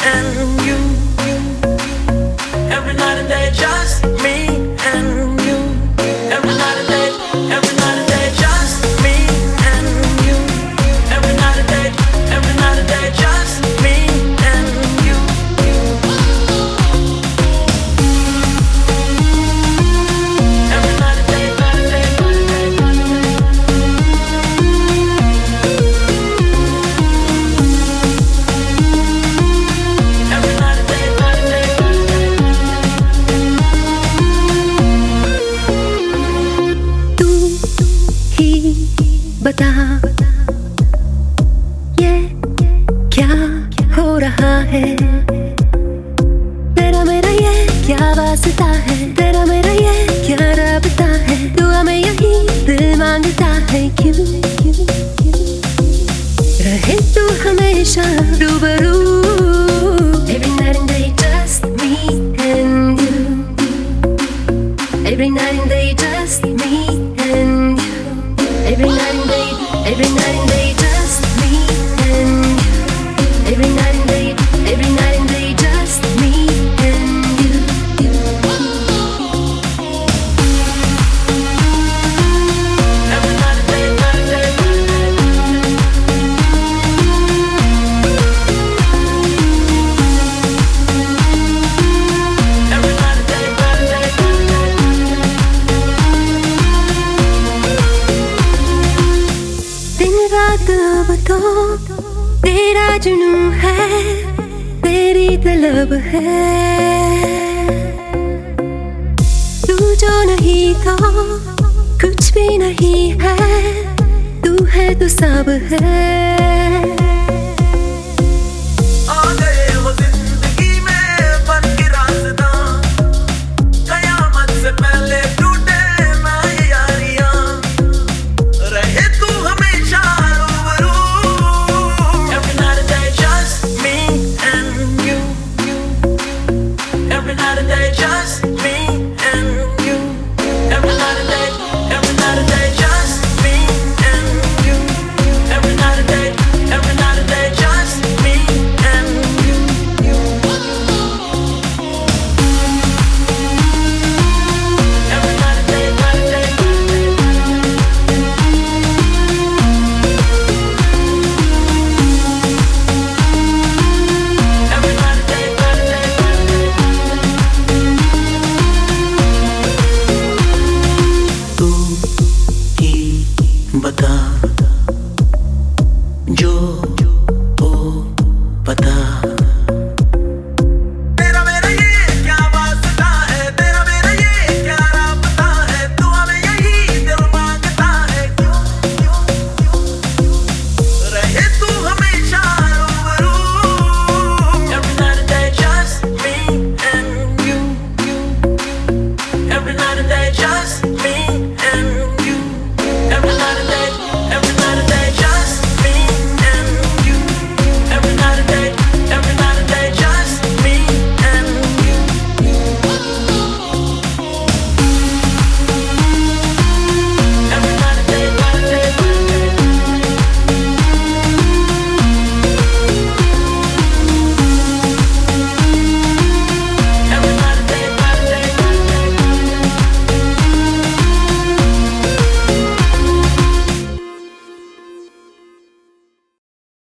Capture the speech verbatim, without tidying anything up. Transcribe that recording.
and you. Every night and day, just me and you. Every night and day, every night and day, just me and you. Every night and day, every night and day, just me and you. Every night and day, night and day, night and day, night and day. Every night and day, night and day, night and day. तू ही बता ये क्या हो रहा है, तेरा मेरा ये क्या वास्ता है, तेरा मेरा ये क्या राबता है, दुआ में यही दिल मांगता है, क्यों क्यों क्यों रहे तू हमेशा रूबरू. Every night and day just me and you. Every night and day just me and you. Every night and day, every night and day just me and you. Every night and day, every night and day just me and you. Every night and day, night and day, night and day. Every night and day, night and day, night and day. दिन रात अब तो तेरा जुनून है, तेरी तलब है. तू जो नहीं तो कुछ भी नहीं है, तू है तो सब है.